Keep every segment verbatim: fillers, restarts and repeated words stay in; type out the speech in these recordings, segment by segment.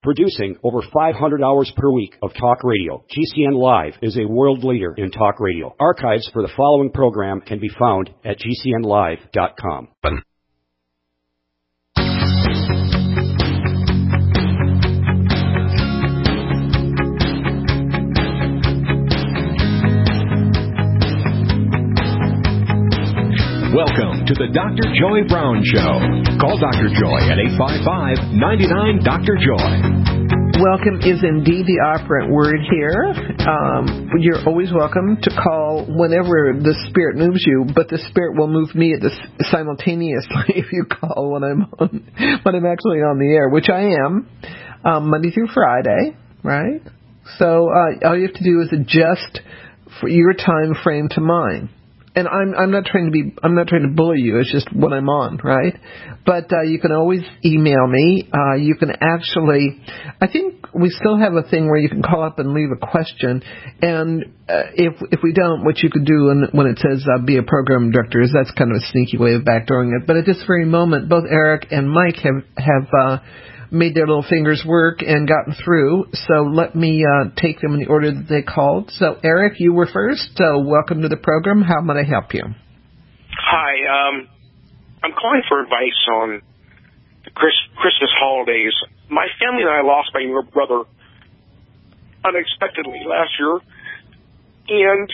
Producing over five hundred hours per week of talk radio, G C N Live is a world leader in talk radio. Archives for the following program can be found at G C N live dot com. Welcome to the Doctor Joy Brown Show. Call Doctor Joy at eight five five, nine nine, Doctor Joy. Welcome is indeed the operant word here. Um, you're always welcome to call whenever the Spirit moves you, but the Spirit will move me at the, simultaneously if you call when I'm on, when I'm actually on the air, which I am, um, Monday through Friday, right? So uh, all you have to do is adjust for your time frame to mine. And I'm I'm not trying to be I'm not trying to bully you. It's just what I'm on, right? But uh, you can always email me. Uh, you can actually, I think we still have a thing where you can call up and leave a question. And uh, if if we don't, what you could do when, when it says uh, be a program director is that's kind of a sneaky way of backdooring it. But at this very moment, both Eric and Mike have have uh, made their little fingers work and gotten through. So let me uh, take them in the order that they called. So, Eric, you were first. So welcome to the program. How might I help you? Hi. Um, I'm calling for advice on the Chris, Christmas holidays. My family and I lost my younger brother unexpectedly last year. And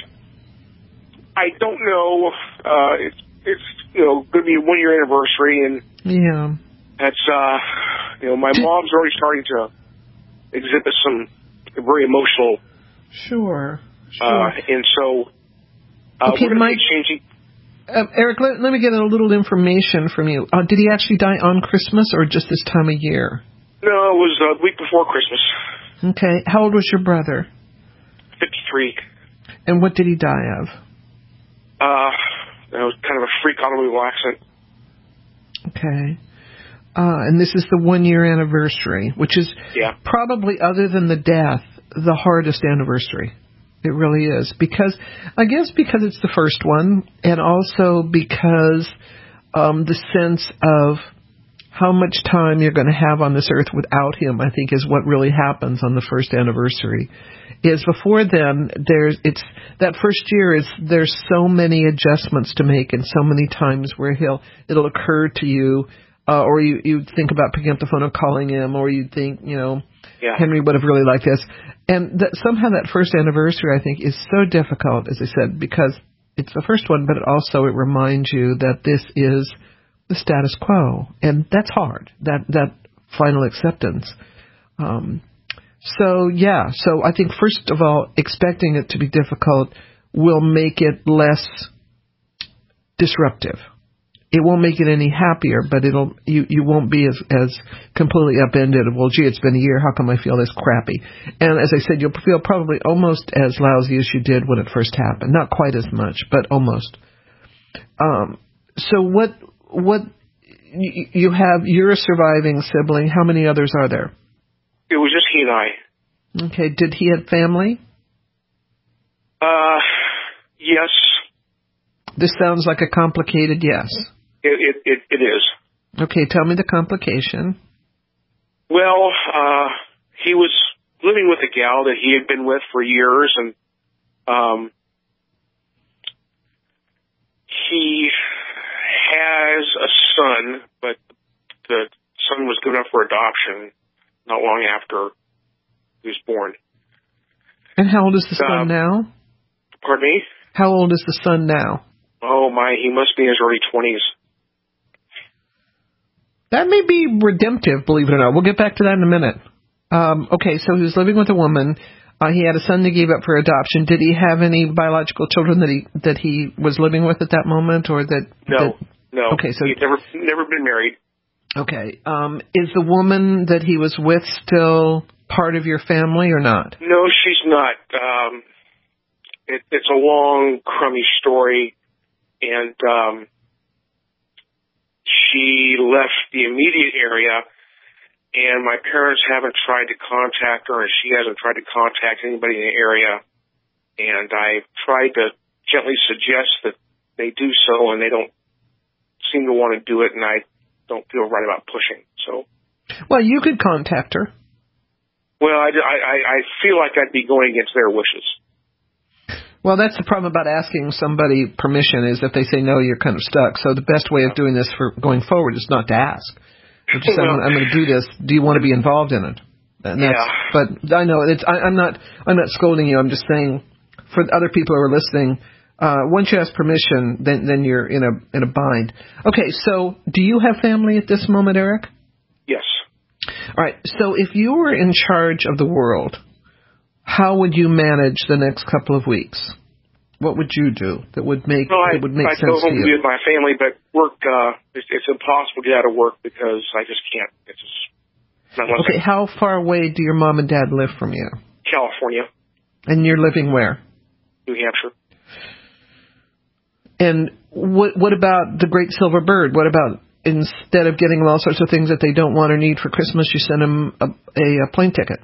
I don't know. Uh, it's, it's, you know, going to be a one-year anniversary. And yeah. That's, uh, you know, my mom's already starting to exhibit some very emotional. Sure, sure. Uh, and so, uh, okay, we're Mike, changing. Uh, Eric, let, let me get a little information from you. Uh, did he actually die on Christmas or just this time of year? No, it was uh, the week before Christmas. Okay. How old was your brother? fifty-three. And what did he die of? Uh, it was kind of a freak automobile accident. Okay. Uh, and this is the one-year anniversary, which is yeah. probably, other than the death, the hardest anniversary. It really is. Because, I guess because it's the first one, and also because um, the sense of how much time you're going to have on this earth without him, I think, is what really happens on the first anniversary. Is before then, there's it's that first year is there's so many adjustments to make, and so many times where he'll it'll occur to you. Uh, or you you think about picking up the phone and calling him, or you think, you know, yeah. Henry would have really liked this. And that somehow that first anniversary, I think, is so difficult, as I said, because it's the first one, but it also it reminds you that this is the status quo, and that's hard. That that final acceptance. Um, so yeah, so I think first of all, expecting it to be difficult will make it less disruptive. It won't make it any happier, but it'll you, you won't be as, as completely upended. Well, gee, it's been a year. How come I feel this crappy? And as I said, you'll feel probably almost as lousy as you did when it first happened. Not quite as much, but almost. Um, so what what you, you have? You're a surviving sibling. How many others are there? It was just he and I. Okay. Did he have family? Uh, yes. This sounds like a complicated yes. It, it, it, it is. Okay, tell me the complication. Well, uh, he was living with a gal that he had been with for years, and um, he has a son, but the son was given up for adoption not long after he was born. And how old is the son um, now? Pardon me? How old is the son now? Oh, my, he must be in his early twenties. That may be redemptive, believe it or not. We'll get back to that in a minute. Um, okay, so he was living with a woman. Uh, he had a son that gave up for adoption. Did he have any biological children that he that he was living with at that moment, or that? No, that, no. Okay, so he'd never never been married. Okay, um, is the woman that he was with still part of your family or not? No, she's not. Um, it, it's a long, crummy story, and um, she left the immediate area. And my parents haven't tried to contact her, and she hasn't tried to contact anybody in the area. And I've tried to gently suggest that they do so, and they don't seem to want to do it, and I don't feel right about pushing. So, well, you could contact her. Well, I, I, I feel like I'd be going against their wishes. Well, that's the problem about asking somebody permission is if they say no, you're kind of stuck. So the best way of doing this for going forward is not to ask. But just say, well, I'm, I'm going to do this. Do you want to be involved in it? And that's, yeah. But I know it's. I, I'm not. I'm not scolding you. I'm just saying, for other people who are listening, uh, once you ask permission, then then you're in a in a bind. Okay. So, do you have family at this moment, Eric? Yes. All right. So, if you were in charge of the world, how would you manage the next couple of weeks? What would you do that would make well, I, that would make I'd sense go home to you? to be with my family, but work. Uh, it's, it's impossible to get out of work because I just can't. It's just not okay. I, How far away do your mom and dad live from you? California. And you're living where? New Hampshire. And what what about the Great Silver Bird? What about instead of getting them all sorts of things that they don't want or need for Christmas, you send them a, a, a plane ticket?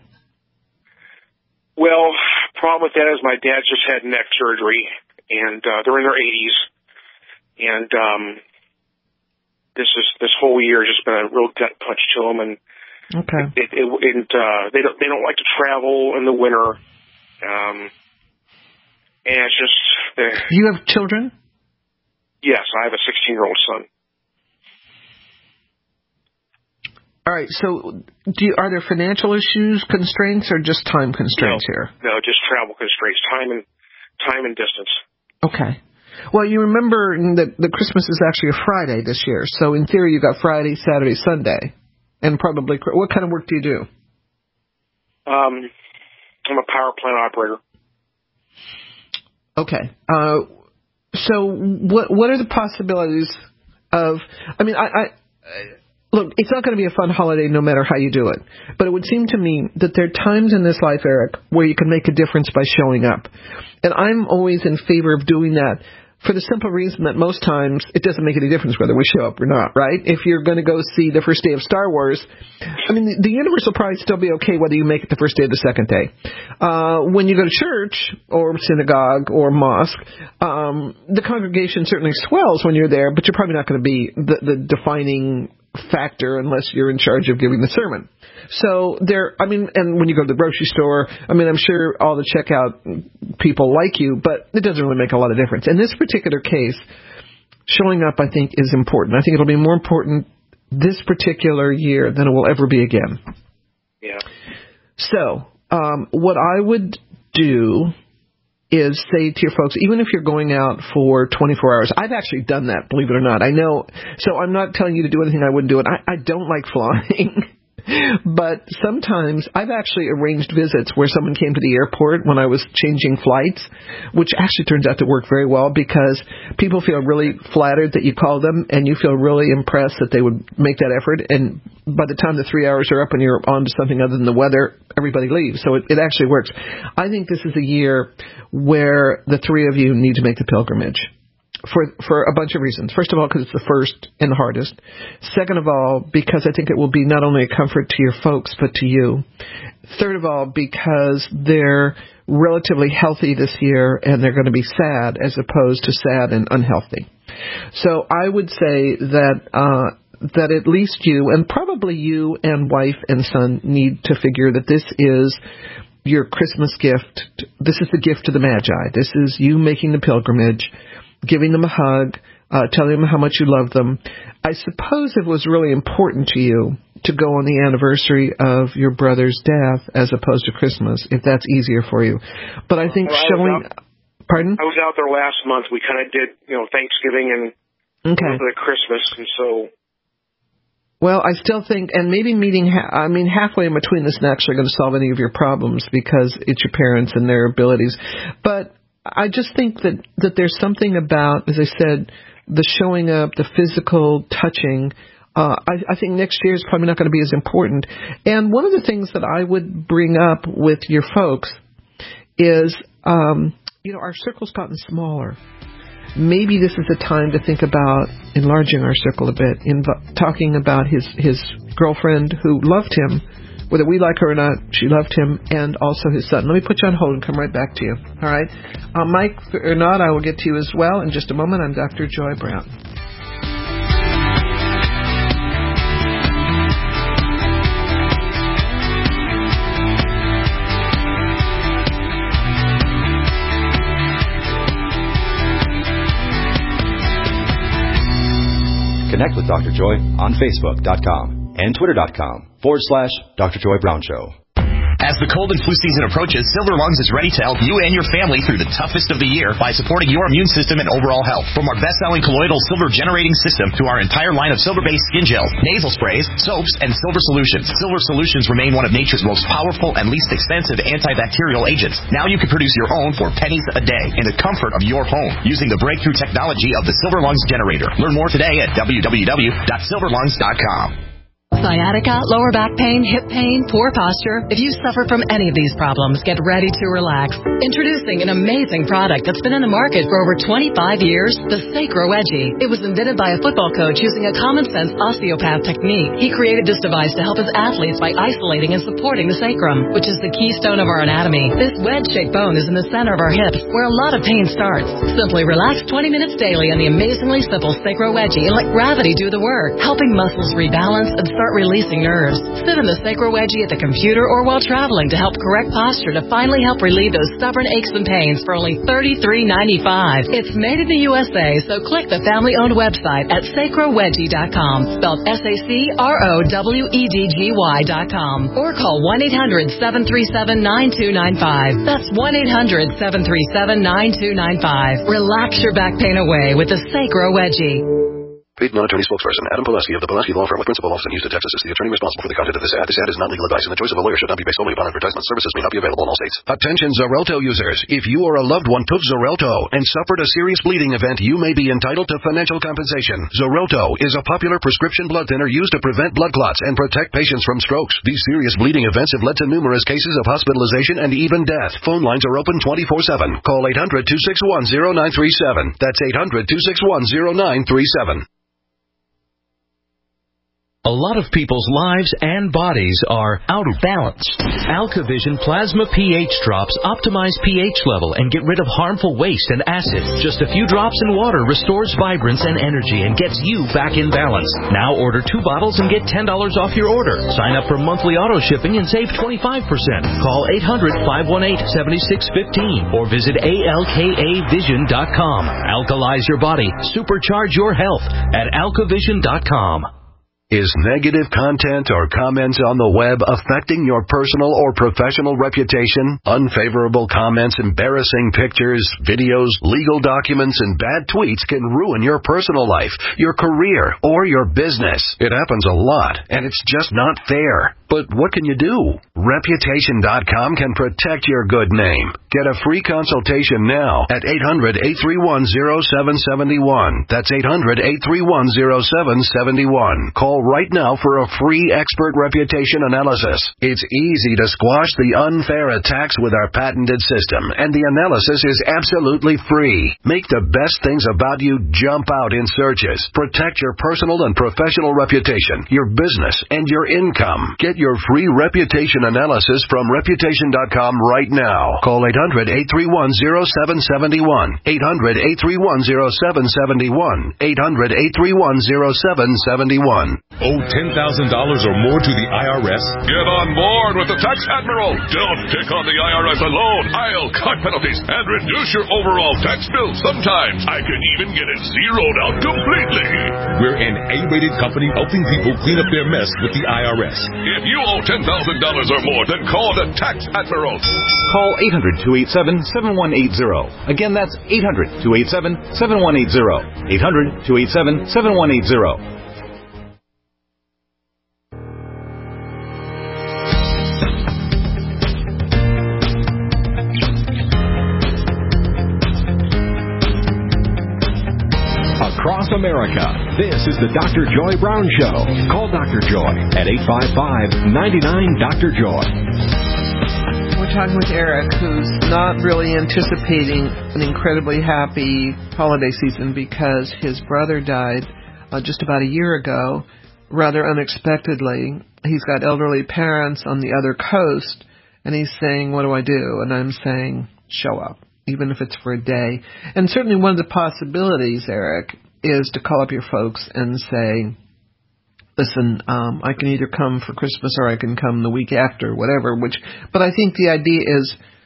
Well, problem with that is my dad just had neck surgery, and uh, they're in their eighties, and um, this is this whole year has just been a real gut punch to them, and okay, it, it, it uh, they don't they don't like to travel in the winter, um, and it's just. Uh, you have children? Yes, I have a sixteen-year-old son. All right, so do you, are there financial issues, constraints, or just time constraints no, here? No, just travel constraints, time and time and distance. Okay. Well, you remember that the Christmas is actually a Friday this year, so in theory you've got Friday, Saturday, Sunday, and probably what kind of work do you do? Um, I'm a power plant operator. Okay. Uh, so what what are the possibilities of? I mean, I. I Look, it's not going to be a fun holiday no matter how you do it. But it would seem to me that there are times in this life, Eric, where you can make a difference by showing up. And I'm always in favor of doing that for the simple reason that most times it doesn't make any difference whether we show up or not, right? If you're going to go see the first day of Star Wars, I mean, the, the universe will probably still be okay whether you make it the first day or the second day. Uh, when you go to church or synagogue or mosque, um, the congregation certainly swells when you're there, but you're probably not going to be the, the defining factor unless you're in charge of giving the sermon. So there, I mean, and when you go to the grocery store, I mean, I'm sure all the checkout people like you, but it doesn't really make a lot of difference. In this particular case, showing up, I think, is important. I think it'll be more important this particular year than it will ever be again. Yeah. So, um, what I would do is say to your folks, even if you're going out for twenty-four hours, I've actually done that, believe it or not. I know, so I'm not telling you to do anything I wouldn't do it. I, I don't like flying. But sometimes I've actually arranged visits where someone came to the airport when I was changing flights, which actually turns out to work very well because people feel really flattered that you called them and you feel really impressed that they would make that effort. And by the time the three hours are up and you're on to something other than the weather, everybody leaves. So it, it actually works. I think this is a year where the three of you need to make the pilgrimage. For for a bunch of reasons. First of all, because it's the first and the hardest. Second of all, because I think it will be not only a comfort to your folks, but to you. Third of all, because they're relatively healthy this year and they're going to be sad as opposed to sad and unhealthy. So I would say that uh, that at least you, and probably you and wife and son, need to figure that this is your Christmas gift. This is the gift to the Magi. This is you making the pilgrimage, giving them a hug, uh, telling them how much you love them. I suppose it was really important to you to go on the anniversary of your brother's death as opposed to Christmas, if that's easier for you. But I think well, I showing... out, pardon? I was out there last month. We kind of did, you know, Thanksgiving and okay. a little bit of Christmas, and so... Well, I still think, and maybe meeting, ha- I mean, halfway in between this isn't actually going to solve any of your problems because it's your parents and their abilities. But I just think that, that there's something about, as I said, the showing up, the physical touching. Uh, I, I think next year is probably not going to be as important. And one of the things that I would bring up with your folks is, um, you know, our circle's gotten smaller. Maybe this is a time to think about enlarging our circle a bit, in talking about his, his girlfriend who loved him. Whether we like her or not, she loved him, and also his son. Let me put you on hold and come right back to you. All right? Uh, Mike or not, I will get to you as well in just a moment. I'm Doctor Joy Brown. Connect with Doctor Joy on Facebook.com and Twitter.com forward slash Doctor Joy Brown Show. As the cold and flu season approaches, Silver Lungs is ready to help you and your family through the toughest of the year by supporting your immune system and overall health. From our best-selling colloidal silver generating system to our entire line of silver-based skin gels, nasal sprays, soaps, and silver solutions. Silver solutions remain one of nature's most powerful and least expensive antibacterial agents. Now you can produce your own for pennies a day in the comfort of your home using the breakthrough technology of the Silver Lungs generator. Learn more today at w w w dot silver lungs dot com. Sciatica, lower back pain, hip pain, poor posture. If you suffer from any of these problems, get ready to relax. Introducing an amazing product that's been in the market for over twenty-five years, the Sacro Wedgie. It was invented by a football coach using a common-sense osteopath technique. He created this device to help his athletes by isolating and supporting the sacrum, which is the keystone of our anatomy. This wedge-shaped bone is in the center of our hips, where a lot of pain starts. Simply relax twenty minutes daily on the amazingly simple Sacro Wedgie and let gravity do the work, helping muscles rebalance and start releasing nerves. Sit in the Sacro Wedgie at the computer or while traveling to help correct posture to finally help relieve those stubborn aches and pains for only thirty-three ninety-five. It's made in the U S A, so click the family-owned website at sacro wedgie dot com, spelled S A C R O W E D G Y dot com, or call one eight hundred seven three seven nine two nine five. That's one eight hundred seven three seven nine two nine five. Relax your back pain away with the Sacro Wedgie. Paid non-attorney spokesperson Adam Pulaski of the Pulaski Law Firm with principal office in Houston, Texas is the attorney responsible for the content of this ad. This ad is not legal advice, and the choice of a lawyer should not be based solely upon advertisement. Services may not be available in all states. Attention Xarelto users. If you or a loved one took Xarelto and suffered a serious bleeding event, you may be entitled to financial compensation. Xarelto is a popular prescription blood thinner used to prevent blood clots and protect patients from strokes. These serious bleeding events have led to numerous cases of hospitalization and even death. Phone lines are open twenty-four seven. Call eight hundred two six one zero nine three seven. That's eight hundred two six one zero nine three seven. A lot of people's lives and bodies are out of balance. AlkaVision Plasma pH drops optimize pH level and get rid of harmful waste and acid. Just a few drops in water restores vibrance and energy and gets you back in balance. Now order two bottles and get ten dollars off your order. Sign up for monthly auto shipping and save twenty-five percent. Call eight hundred five one eight seven six one five or visit A L K A vision dot com. Alkalize your body. Supercharge your health at alka vision dot com. Is negative content or comments on the web affecting your personal or professional reputation? Unfavorable comments, embarrassing pictures, videos, legal documents, and bad tweets can ruin your personal life, your career, or your business. It happens a lot, and it's just not fair. But what can you do? Reputation dot com can protect your good name. Get a free consultation now at eight hundred eight three one zero seven seven one. That's eight hundred eight three one zero seven seven one. Call right now for a free expert reputation analysis. It's easy to squash the unfair attacks with our patented system, and the analysis is absolutely free. Make the best things about you jump out in searches. Protect your personal and professional reputation, your business, and your income. Get your free reputation analysis from reputation dot com right now. Call eight hundred eight three one zero seven seven one. eight hundred eight three one zero seven seven one. eight hundred eight three one zero seven seven one. Owe ten thousand dollars or more to the I R S? Get on board with the Tax Admiral. Don't take on the I R S alone. I'll cut penalties and reduce your overall tax bill. Sometimes I can even get it zeroed out completely. We're an A-rated company helping people clean up their mess with the I R S. If you owe ten thousand dollars or more, then call the Tax Admiral. Call eight hundred two eight seven seven one eight zero. Again, that's eight hundred two eight seven seven one eight zero. eight hundred two eight seven seven one eight zero. Across America, this is the Doctor Joy Brown Show. Call Doctor Joy at eight five five, nine nine, Doctor Joy. We're talking with Eric, who's not really anticipating an incredibly happy holiday season because his brother died uh, just about a year ago, rather unexpectedly. He's got elderly parents on the other coast, and he's saying, what do I do? And I'm saying, show up, even if it's for a day. And certainly one of the possibilities, Eric, is to call up your folks and say, listen, um, I can either come for Christmas or I can come the week after, whatever. Which, but I think the idea is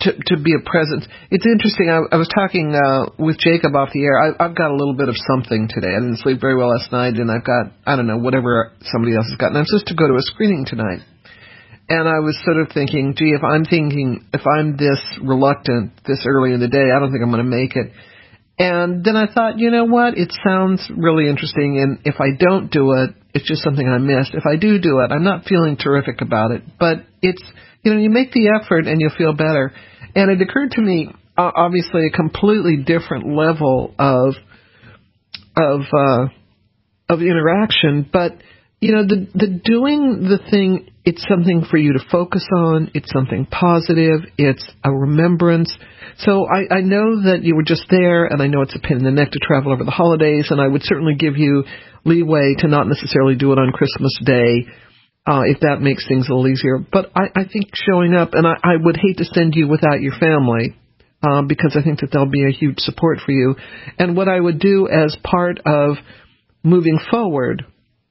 to to be a presence. It's interesting. I, I was talking uh, with Jacob off the air. I, I've got a little bit of something today. I didn't sleep very well last night, and I've got, I don't know, whatever somebody else has got. And I'm supposed to go to a screening tonight. And I was sort of thinking, gee, if I'm thinking, if I'm this reluctant this early in the day, I don't think I'm going to make it. And then I thought, you know what? It sounds really interesting, and if I don't do it, it's just something I missed. If I do do it, I'm not feeling terrific about it, but it's, you know, you make the effort and you'll feel better. And it occurred to me, uh, obviously, a completely different level of of uh, of interaction, but you know, the the doing the thing, it's something for you to focus on. It's something positive. It's a remembrance. So I, I know that you were just there, and I know it's a pain in the neck to travel over the holidays, and I would certainly give you leeway to not necessarily do it on Christmas Day, uh, if that makes things a little easier. But I, I think showing up, and I, I would hate to send you without your family, uh, because I think that they'll be a huge support for you. And what I would do as part of moving forward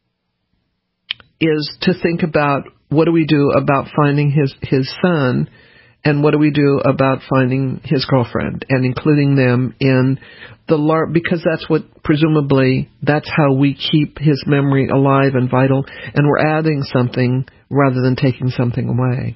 is to think about, what do we do about finding his, his son, and what do we do about finding his girlfriend, and including them in the lar- because that's what, presumably, that's how we keep his memory alive and vital, and we're adding something rather than taking something away.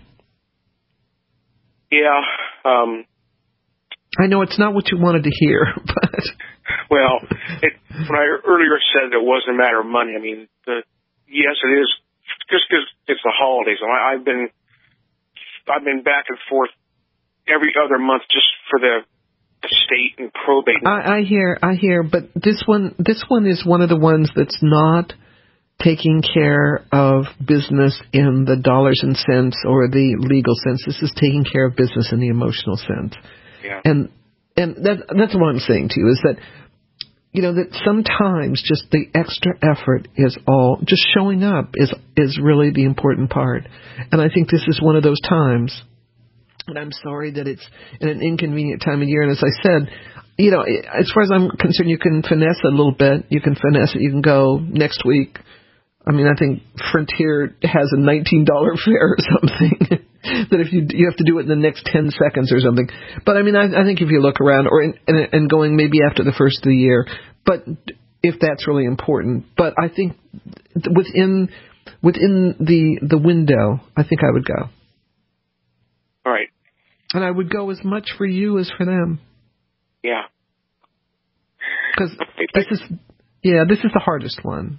Yeah. Um, I know it's not what you wanted to hear, but... Well, it, when I earlier said it wasn't a matter of money, I mean, the, yes, it is, just because it's the holidays. I, I've been... I've been back and forth every other month just for the estate and probate. I, I hear, I hear, but this one, this one is one of the ones that's not taking care of business in the dollars and cents or the legal sense. This is taking care of business in the emotional sense. Yeah. And and that that's what I'm saying to you is that, you know, that sometimes just the extra effort is all, just showing up is is really the important part. And I think this is one of those times. And I'm sorry that it's in an inconvenient time of year. And as I said, you know, as far as I'm concerned, you can finesse it a little bit. You can finesse it. You can go next week. I mean, I think Frontier has a nineteen dollars fare or something that if you you have to do it in the next ten seconds or something. But I mean, I, I think if you look around, or in, and, and going maybe after the first of the year, but if that's really important. But I think within within the the window, I think I would go. All right. And I would go as much for you as for them. Yeah. Because this is yeah, this is the hardest one.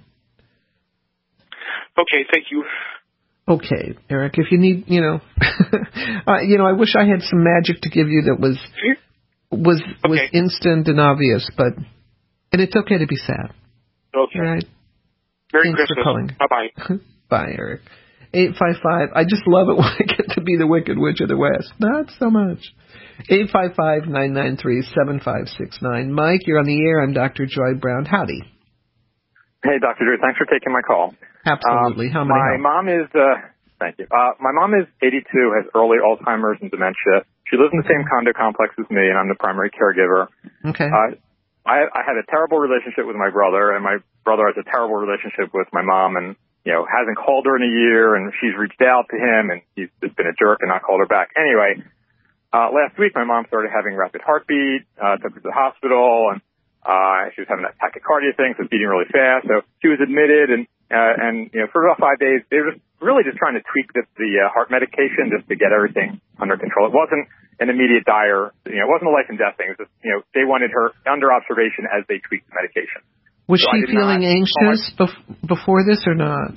Okay, thank you. Okay, Eric, if you need, you know, uh, you know, I wish I had some magic to give you that was was okay. was instant and obvious, but and it's okay to be sad. Okay. All right. Merry Thanks Christmas. for calling. Bye bye. Bye, Eric. Eight five five. I just love it when I get to be the Wicked Witch of the West. Not so much. Eight five five nine nine three seven five six nine. Mike, you're on the air. I'm Doctor Joy Brown. Howdy. Hey, Doctor Drew. Thanks for taking my call. Absolutely. Um, How many? My help? mom is, uh, thank you. Uh, my mom is eighty-two, has early Alzheimer's and dementia. She lives in the same condo complex as me, and I'm the primary caregiver. Okay. Uh, I, I had a terrible relationship with my brother, and my brother has a terrible relationship with my mom, and, you know, hasn't called her in a year, and she's reached out to him, and he's just been a jerk and not called her back. Anyway, uh, last week my mom started having rapid heartbeat, uh, took her to the hospital, and Uh, she was having that tachycardia thing, so beating really fast. So she was admitted, and uh, and you know, for about five days, they were just really just trying to tweak the, the uh, heart medication just to get everything under control. It wasn't an immediate dire, you know, it wasn't a life and death thing. It was just, you know, they wanted her under observation as they tweaked the medication. Was so she feeling not, anxious oh, bef- before this or not?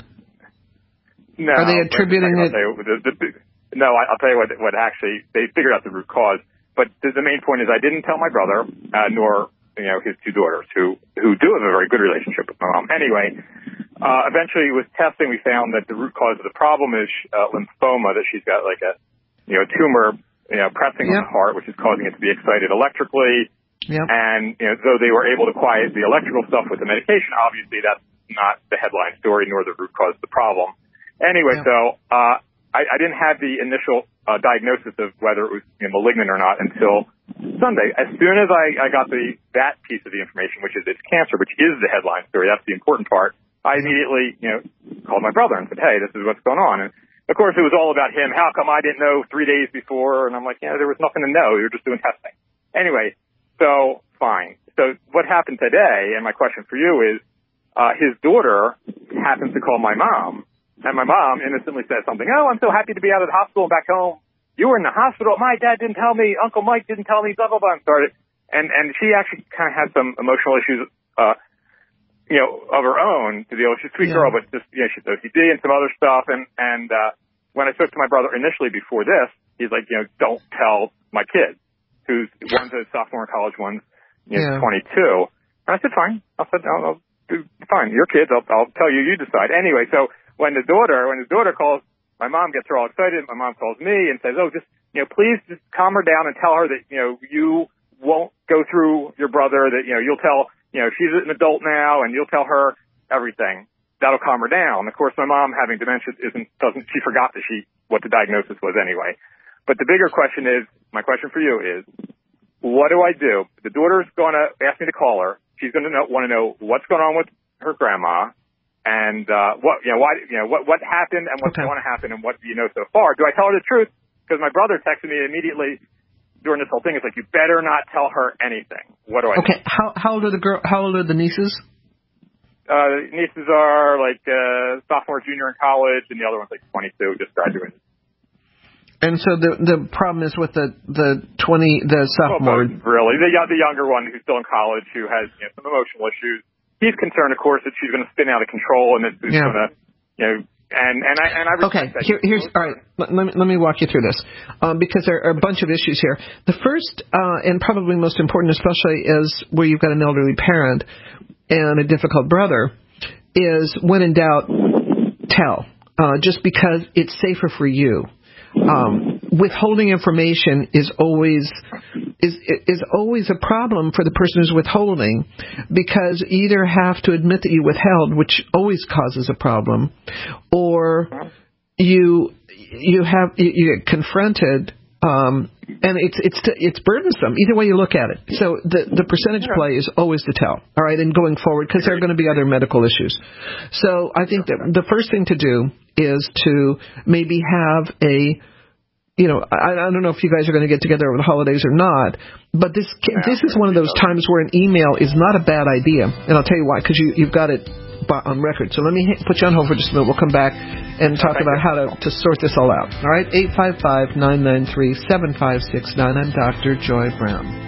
No. Are they attributing it? You, the, the, the, no, I, I'll tell you what. What actually they figured out the root cause. But the, the main point is, I didn't tell my brother, uh, nor. you know, his two daughters who, who do have a very good relationship with my mom. Anyway, uh, eventually with testing, we found that the root cause of the problem is, uh, lymphoma, that she's got like a, you know, tumor, you know, pressing yep. on the heart, which is causing it to be excited electrically. Yep. And, you know, though they were able to quiet the electrical stuff with the medication, obviously that's not the headline story nor the root cause of the problem. Anyway, yep. so, uh, I, I didn't have the initial uh, diagnosis of whether it was you know, malignant or not until Sunday. As soon as I, I got the that piece of the information, which is it's cancer, which is the headline story, that's the important part, I immediately, you know, called my brother and said, hey, this is what's going on. And of course, it was all about him. How come I didn't know three days before? And I'm like, yeah, there was nothing to know. You were just doing testing. Anyway, so fine. So what happened today, and my question for you is, uh, his daughter happens to call my mom, and my mom innocently says something, oh, I'm so happy to be out of the hospital and back home. You were in the hospital. My dad didn't tell me. Uncle Mike didn't tell me, blah, blah, blah, and started. And, and she actually kind of had some emotional issues, uh, you know, of her own to deal with. She's a sweet yeah. girl, but just, you know, she's O C D and some other stuff. And, and, uh, when I spoke to my brother initially before this, he's like, you know, don't tell my kid, who's one's a sophomore in college, one's, you know, yeah. twenty-two. And I said, fine. I said, I'll, I'll do fine. Your kids, I'll, I'll tell you, you decide. Anyway, so when the daughter, when his daughter calls, my mom gets her all excited. My mom calls me and says, oh, just, you know, please just calm her down and tell her that, you know, you won't go through your brother, that, you know, you'll tell, you know, she's an adult now, and you'll tell her everything. That'll calm her down. Of course, my mom, having dementia, isn't, doesn't, she forgot that she, what the diagnosis was anyway. But the bigger question is, my question for you is, what do I do? The daughter's going to ask me to call her. She's going to know, want to know what's going on with her grandma, and, uh, what, you know, why, you know, what, what happened and what's okay. going to happen and what do you know so far? Do I tell her the truth? Because my brother texted me immediately during this whole thing. It's like, you better not tell her anything. What do I Okay. do? How, how old are the girl, how old are the nieces? Uh, nieces are like, uh, sophomore, junior in college, and the other one's like twenty-two, just graduated. And so the, the problem is with the, the twenty, the sophomore. Well, really. The, the younger one who's still in college, who has, you know, some emotional issues. He's concerned, of course, that she's going to spin out of control and that she's yeah. going to, you know, and, and I, and I okay, here, here's, all right, let, let, me, let me walk you through this, um, because there are a bunch of issues here. The first, uh, and probably most important especially, is where you've got an elderly parent and a difficult brother, is when in doubt, tell, uh, just because it's safer for you. Um, withholding information is always is is always a problem for the person who's withholding, because you either have to admit that you withheld, which always causes a problem, or you you have you, you get confronted, um, and it's it's it's burdensome. Either way you look at it. So the the percentage play is always to tell. All right, and going forward, because there are going to be other medical issues. So I think that the first thing to do is to maybe have a, you know, I, I don't know if you guys are going to get together over the holidays or not, but this this is one of those times where an email is not a bad idea, and I'll tell you why, because you you've got it on record. So let me hit, put you on hold for just a minute. We'll come back and talk about how to, to sort this all out. All right, eight five five, nine nine three, seven five six nine. I'm Doctor Joy Brown.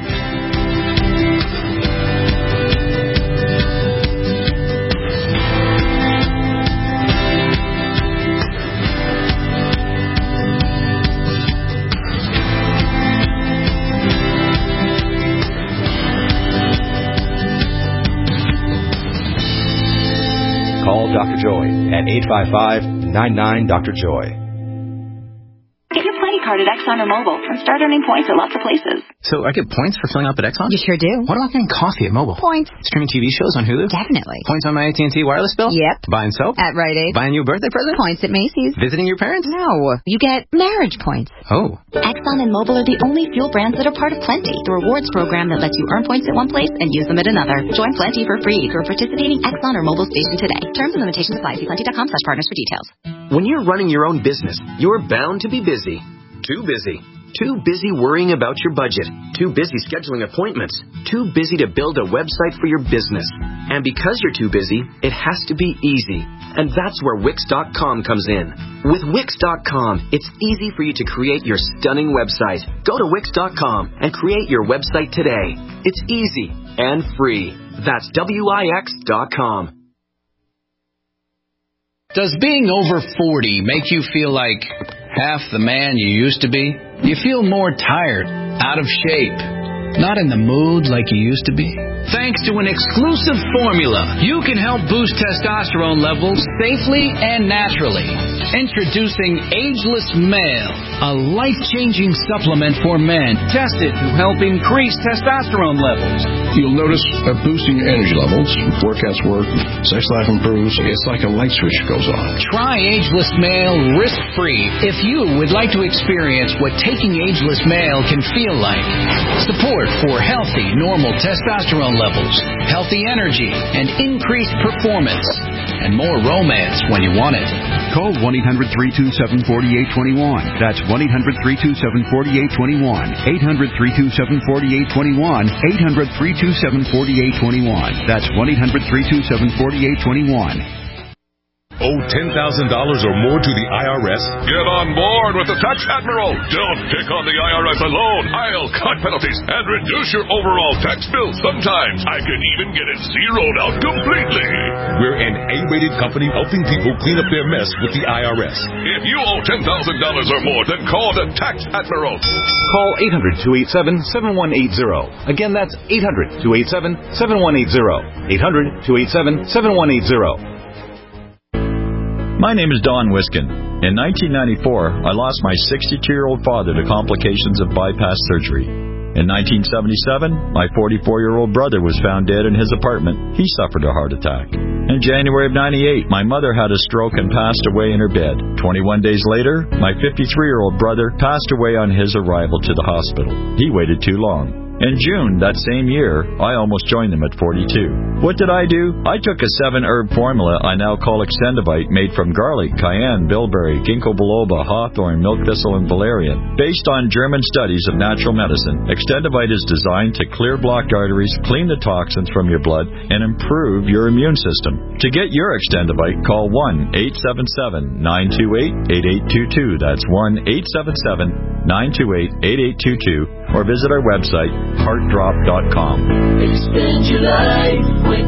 Call Doctor Joy at eight five five, nine nine, Doctor Joy. Get your Plenty card at Exxon or Mobil and start earning points at lots of places. So I get points for filling up at Exxon? You sure do. What about getting coffee at Mobil? Points. Streaming T V shows on Hulu? Definitely. Points on my A T and T wireless bill? Yep. Buying soap? At Rite Aid. Buying you a birthday present? Points at Macy's. Visiting your parents? No. You get marriage points. Oh. Exxon and Mobil are the only fuel brands that are part of Plenty, the rewards program that lets you earn points at one place and use them at another. Join Plenty for free through a participating Exxon or Mobil station today. Terms and limitations apply. See plenty.com slash partners for details. When you're running your own business, you're bound to be busy. Too busy. Too busy worrying about your budget. Too busy scheduling appointments. Too busy to build a website for your business. And because you're too busy, it has to be easy. And that's where Wix dot com comes in. With Wix dot com, it's easy for you to create your stunning website. Go to Wix dot com and create your website today. It's easy and free. That's W I X dot com. Does being over forty make you feel like half the man you used to be? Do you feel more tired, out of shape, not in the mood like you used to be? Thanks to an exclusive formula, you can help boost testosterone levels safely and naturally. Introducing Ageless Male, a life-changing supplement for men tested to help increase testosterone levels. You'll notice a boost in your energy levels, forecast work, sex life improves. It's like a light switch goes on. Try Ageless Male risk-free if you would like to experience what taking Ageless Male can feel like. Support for healthy, normal testosterone levels, healthy energy, and increased performance, and more romance when you want it. Call one eight hundred, three two seven, four eight two one. That's one eight hundred, three two seven, four eight two one. eight hundred, three two seven, four eight two one. eight hundred, three two seven, four eight two one. That's one eight hundred, three two seven, four eight two one. Owe ten thousand dollars or more to the I R S? Get on board with the Tax Admiral. Don't pick on the I R S alone. I'll cut penalties and reduce your overall tax bill. Sometimes I can even get it zeroed out completely. We're an A-rated company helping people clean up their mess with the I R S. If you owe ten thousand dollars or more, then call the Tax Admiral. Call eight hundred, two eight seven, seven one eight zero. Again, that's eight hundred, two eight seven, seven one eight zero. eight hundred, two eight seven, seven one eight zero. My name is Don Wiskin. In nineteen ninety-four, I lost my sixty-two-year-old father to complications of bypass surgery. In nineteen seventy-seven, my forty-four-year-old brother was found dead in his apartment. He suffered a heart attack. In January of ninety-eight, my mother had a stroke and passed away in her bed. twenty-one days later, my fifty-three-year-old brother passed away on his arrival to the hospital. He waited too long. In June that same year, I almost joined them at forty-two. What did I do? I took a seven-herb formula I now call Extendivite, made from garlic, cayenne, bilberry, ginkgo biloba, hawthorn, milk thistle, and valerian. Based on German studies of natural medicine, Extendivite is designed to clear blocked arteries, clean the toxins from your blood, and improve your immune system. To get your Extendivite, call one eight seven seven, nine two eight, eight eight two two. That's one eight seven seven, nine two eight, eight eight two two. Or visit our website, heart drop dot com. Expand your life with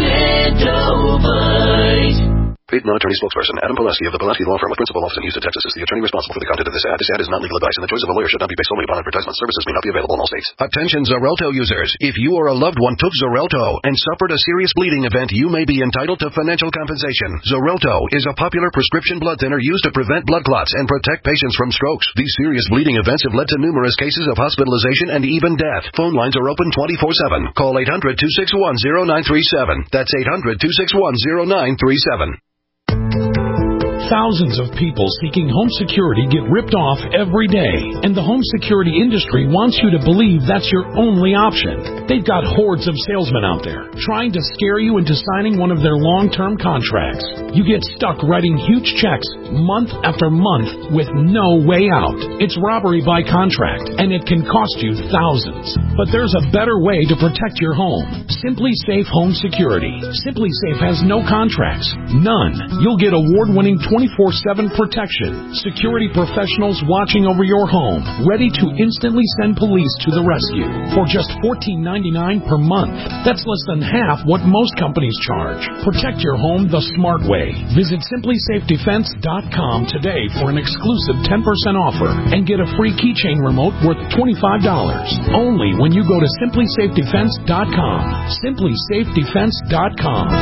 Extendovite. Paid non-attorney spokesperson Adam Pulaski of the Pulaski Law Firm with principal office in Houston, Texas is the attorney responsible for the content of this ad. This ad is not legal advice, and the choice of a lawyer should not be based solely upon advertisement. Services may not be available in all states. Attention Xarelto users. If you or a loved one took Xarelto and suffered a serious bleeding event, you may be entitled to financial compensation. Xarelto is a popular prescription blood thinner used to prevent blood clots and protect patients from strokes. These serious bleeding events have led to numerous cases of hospitalization and even death. Phone lines are open twenty-four seven. Call eight hundred, two six one, zero nine three seven. That's eight hundred, two six one, zero nine three seven. Thousands of people seeking home security get ripped off every day, and the home security industry wants you to believe that's your only option. They've got hordes of salesmen out there trying to scare you into signing one of their long-term contracts. You get stuck writing huge checks month after month with no way out. It's robbery by contract, and it can cost you thousands. But there's a better way to protect your home. Simply Safe Home Security. Simply Safe has no contracts. None. You'll get award-winning twenty-four seven protection. Security professionals watching over your home, ready to instantly send police to the rescue for just fourteen ninety-nine per month. That's less than half what most companies charge. Protect your home the smart way. Visit simply safe defense dot com today for an exclusive ten percent offer and get a free keychain remote worth twenty-five dollars. Only when you go to simply safe defense dot com. simply safe defense dot com.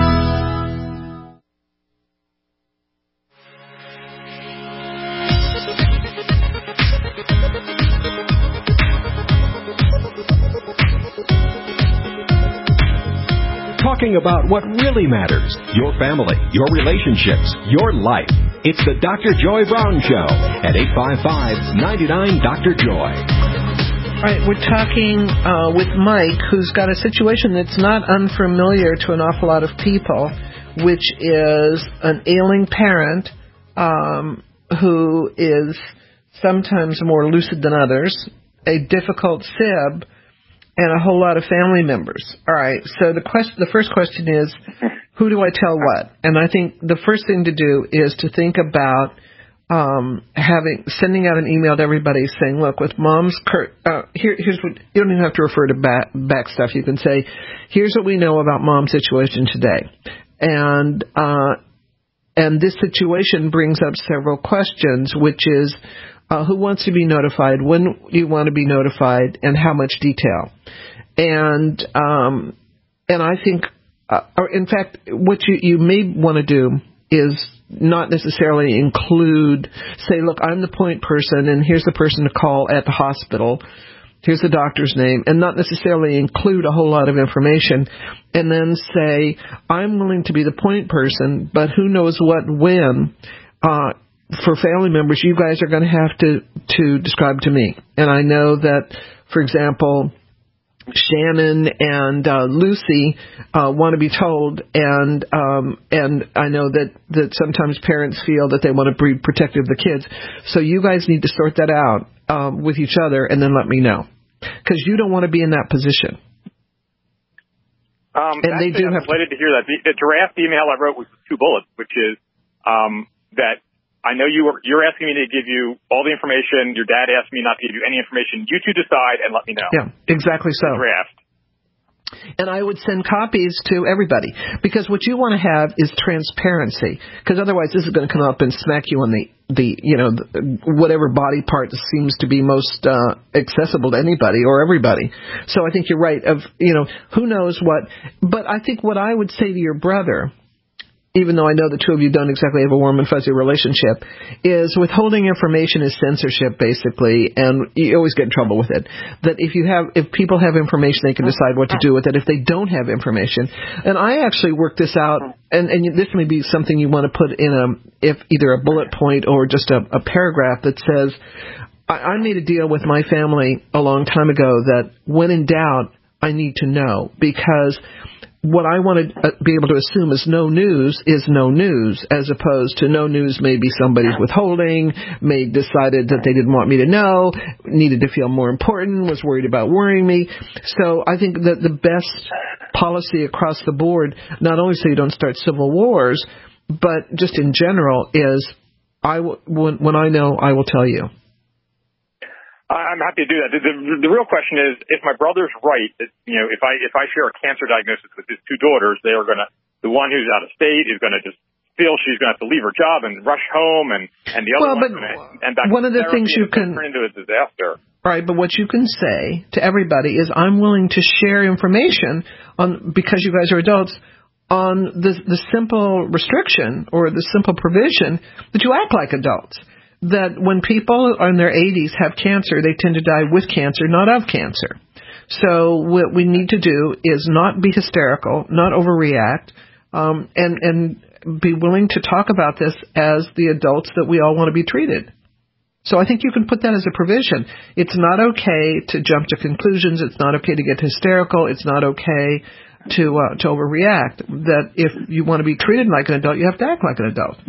Talking about what really matters, your family, your relationships, your life. It's the Doctor Joy Brown Show at eight five five, nine nine, Doctor Joy. All right, we're talking uh, with Mike, who's got a situation that's not unfamiliar to an awful lot of people, which is an ailing parent um, who is sometimes more lucid than others, a difficult sib, and a whole lot of family members. All right, so the question, the first question is, who do I tell what? And I think the first thing to do is to think about um, having sending out an email to everybody saying, look, with mom's cur- uh, here, here's what, you don't even have to refer to back, back stuff. You can say, here's what we know about mom's situation today, and uh, and this situation brings up several questions, which is, Uh, who wants to be notified, when you want to be notified, and how much detail. And um, and I think, uh, or in fact, what you, you may want to do is not necessarily include, say, look, I'm the point person, and here's the person to call at the hospital. here's the doctor's name, and not necessarily include a whole lot of information, and then say, I'm willing to be the point person, but who knows what when, uh, for family members, you guys are going to have to, to describe to me. And I know that, for example, Shannon and uh, Lucy uh, want to be told, and um, and I know that, that sometimes parents feel that they want to be protective of the kids. So you guys need to sort that out um, with each other, and then let me know, because you don't want to be in that position. Um, and they do I'm have delighted to hear that. The, the draft email I wrote was two bullets, which is um, that I know you were, you're asking me to give you all the information. Your dad asked me not to give you any information. You two decide and let me know. Yeah, exactly so. The draft. And I would send copies to everybody, because what you want to have is transparency, because otherwise this is going to come up and smack you on the, the you know, the, whatever body part seems to be most uh, accessible to anybody or everybody. So I think you're right of, you know, who knows what. But I think what I would say to your brother, even though I know the two of you don't exactly have a warm and fuzzy relationship, is withholding information is censorship, basically, and you always get in trouble with it. That if you have, if people have information, they can decide what to do with it. If they don't have information, and I actually worked this out, and, and this may be something you want to put in a, if either a bullet point or just a, a paragraph that says, I, I made a deal with my family a long time ago that when in doubt, I need to know, because what I want to be able to assume is no news is no news, as opposed to no news may be somebody's withholding, may decided that they didn't want me to know, needed to feel more important, was worried about worrying me. So I think that the best policy across the board, not only so you don't start civil wars, but just in general, is I w- when, when I know, I will tell you. I'm happy to do that. The, the, the real question is, if my brother's right, that, you know, if I if I share a cancer diagnosis with his two daughters, they are going to, the one who's out of state is going to just feel she's going to have to leave her job and rush home, and, and the other well, one's going to end back one in of the things you can turn into a disaster. Right, but what you can say to everybody is, I'm willing to share information on, because you guys are adults, on the the simple restriction or the simple provision that you act like adults. That when people in their eighties have cancer, they tend to die with cancer, not of cancer. So what we need to do is not be hysterical, not overreact, um, and, and be willing to talk about this as the adults that we all want to be treated. So I think you can put that as a provision. It's not okay to jump to conclusions. It's not okay to get hysterical. It's not okay to uh, to overreact. That if you want to be treated like an adult, you have to act like an adult.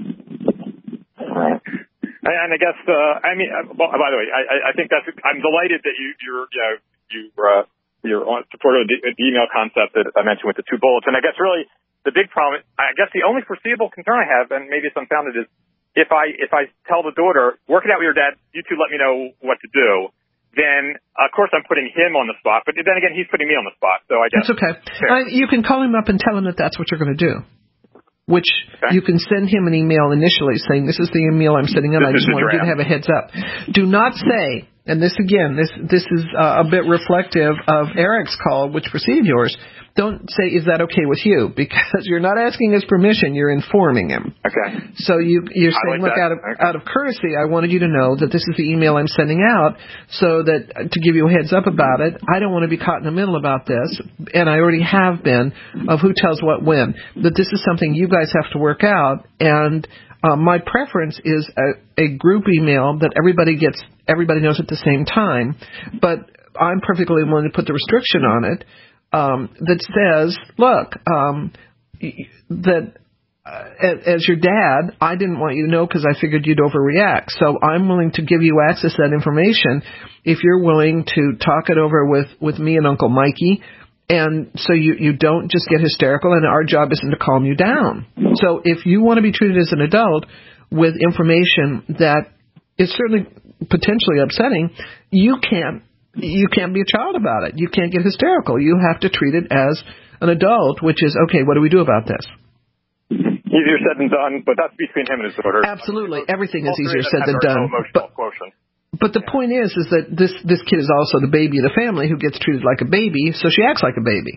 And I guess, uh, I mean, uh, well, by the way, I, I think that's, I'm delighted that you, you're, you know, you, uh, you're on support of the, the email concept that I mentioned with the two bullets. And I guess really the big problem, I guess the only foreseeable concern I have, and maybe it's unfounded, is if I, if I tell the daughter, work it out with your dad, you two let me know what to do, then of course I'm putting him on the spot, but then again, he's putting me on the spot. So I guess. That's okay. Uh, you can call him up and tell him that that's what you're going to do. Which okay. You can send him an email initially saying, this is the email I'm sending out. I just wanted you to have a heads up. Do not say, and this again, this this is uh, a bit reflective of Eric's call, which preceded yours. Don't say, is that okay with you? Because you're not asking his permission, you're informing him. Okay. So you, you're saying, like look, out of, okay. out of courtesy, I wanted you to know that this is the email I'm sending out, so that to give you a heads up about it. I don't want to be caught in the middle about this, and I already have been, of who tells what when. That this is something you guys have to work out, and uh, my preference is a, a group email that everybody gets, everybody knows at the same time, but I'm perfectly willing to put the restriction on it. Um, that says, look, um, that uh, as your dad, I didn't want you to know because I figured you'd overreact. So I'm willing to give you access to that information if you're willing to talk it over with, with me and Uncle Mikey. And so you, you don't just get hysterical, and our job isn't to calm you down. So if you want to be treated as an adult with information that is certainly potentially upsetting, you can't You can't be a child about it. You can't get hysterical. You have to treat it as an adult, which is, okay, what do we do about this? Easier said than done, but that's between him and his daughter. Absolutely. Everything is easier said than done. But, but the point is, is that this, this kid is also the baby of the family who gets treated like a baby, so she acts like a baby.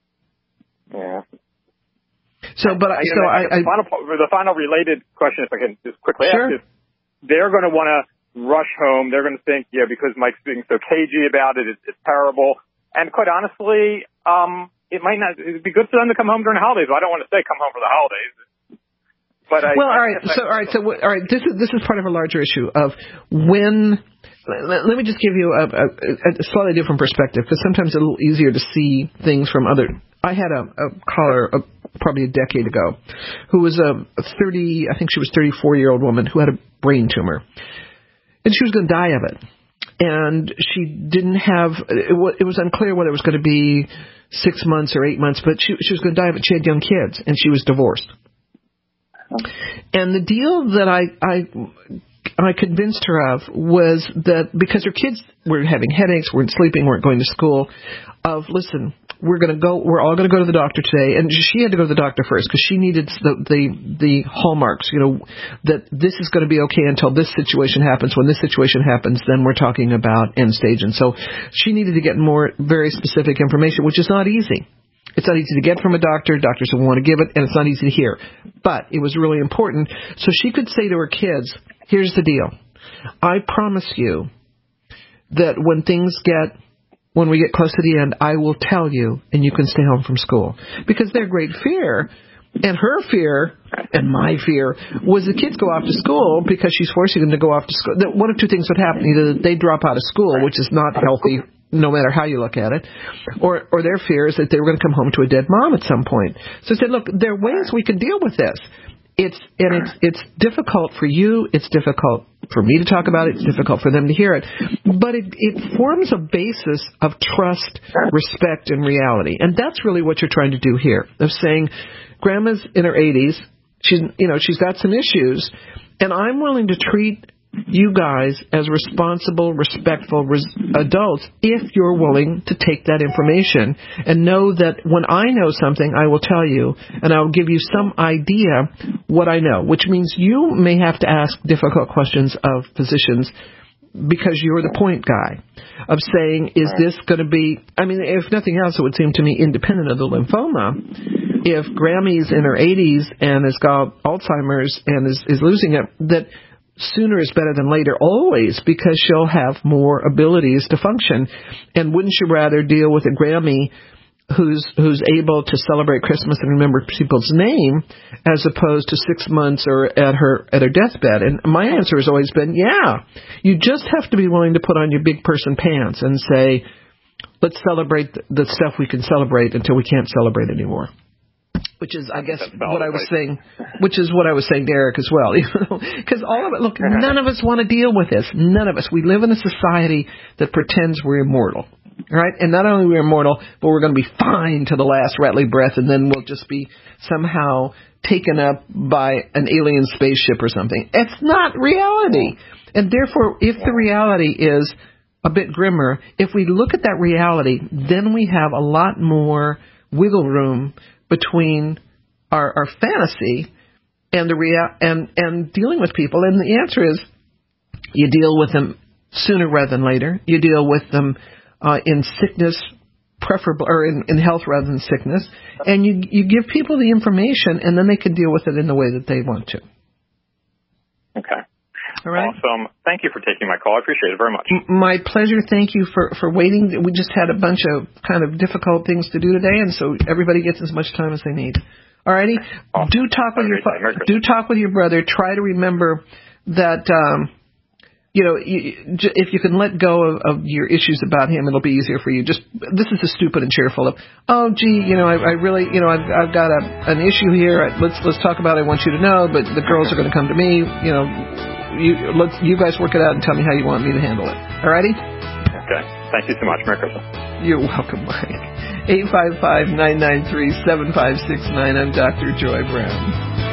Yeah. So, but I, so know, I, the, I, final, the final related question, if I can just quickly sure. ask, is they're going to want to rush home. They're going to think, yeah, because Mike's being so cagey about it, it's, it's terrible. And quite honestly, um, it might not. It'd be good for them to come home during the holidays. I don't want to say come home for the holidays. But I, well, all I right. So, all right. So, all right. This is this is part of a larger issue of when. Let, let me just give you a, a, a slightly different perspective, because sometimes it's a little easier to see things from other. I had a, a caller a, probably a decade ago who was a thirty. I think she was thirty-four year old woman who had a brain tumor, and she was going to die of it. And she didn't have. It, it was unclear whether it was going to be six months or eight months, but she she was going to die of it. She had young kids, and she was divorced. And the deal that I, I I convinced her of was that because her kids were having headaches, weren't sleeping, weren't going to school, of listen, we're going to go, we're all going to go to the doctor today. And she had to go to the doctor first because she needed the, the the hallmarks, you know, that this is going to be okay until this situation happens. When this situation happens, then we're talking about end stage. And so she needed to get more very specific information, which is not easy. It's not easy to get from a doctor. Doctors don't want to give it, and it's not easy to hear. But it was really important. So she could say to her kids, here's the deal. I promise you that when things get, when we get close to the end, I will tell you, and you can stay home from school. Because their great fear, and her fear, and my fear, was the kids go off to school because she's forcing them to go off to school. One of two things would happen. Either they drop out of school, which is not healthy, no matter how you look at it, or or their fear is that they were going to come home to a dead mom at some point. So I said, look, there are ways we can deal with this. It's and it's it's difficult for you. It's difficult for me to talk about it. It's difficult for them to hear it. But it, it forms a basis of trust, respect, and reality. And that's really what you're trying to do here, of saying, Grandma's in her eighties. She's, you know, she's got some issues, and I'm willing to treat you guys as responsible, respectful res- adults if you're willing to take that information and know that when I know something, I will tell you, and I'll give you some idea what I know, which means you may have to ask difficult questions of physicians because you're the point guy of saying, is this going to be, I mean, if nothing else, it would seem to me independent of the lymphoma, if Grammy's in her eighties and has got Alzheimer's and is, is losing it, that sooner is better than later, always, because she'll have more abilities to function. And wouldn't you rather deal with a Grammy who's who's able to celebrate Christmas and remember people's name as opposed to six months or at her at her deathbed? And my answer has always been, yeah, you just have to be willing to put on your big person pants and say, let's celebrate the stuff we can celebrate until we can't celebrate anymore. Which is, I guess, what I was saying. Which is what I was saying to Eric as well. Because all of it, look, none of us want to deal with this. None of us. We live in a society that pretends we're immortal, right? And not only we're immortal, but we're going to be fine to the last rattly breath, and then we'll just be somehow taken up by an alien spaceship or something. It's not reality. And therefore, if the reality is a bit grimmer, if we look at that reality, then we have a lot more wiggle room between our, our fantasy and the rea- and and dealing with people. And the answer is, you deal with them sooner rather than later. You deal with them uh, in sickness, preferable or in, in health rather than sickness. And you you give people the information, and then they can deal with it in the way that they want to. Okay. All right. Awesome. Thank you for taking my call. I appreciate it very much. M- my pleasure. Thank you for, for waiting. We just had a bunch of kind of difficult things to do today, and so everybody gets as much time as they need. All righty. Awesome. Do talk with your fa- do talk with your brother. Try to remember that um, you know you, if you can let go of, of your issues about him, it'll be easier for you. Just this is the stupid and cheerful of, oh gee, you know I, I really you know I've, I've got a, an issue here. Let's let's talk about it. I want you to know, but the girls are going to come to me. You know. You, let's, you guys work it out and tell me how you want me to handle it. All righty? Okay. Thank you so much. Merry Christmas. You're welcome, Mike. eight five five, nine nine three, seven five six nine. I'm Doctor Joy Brown.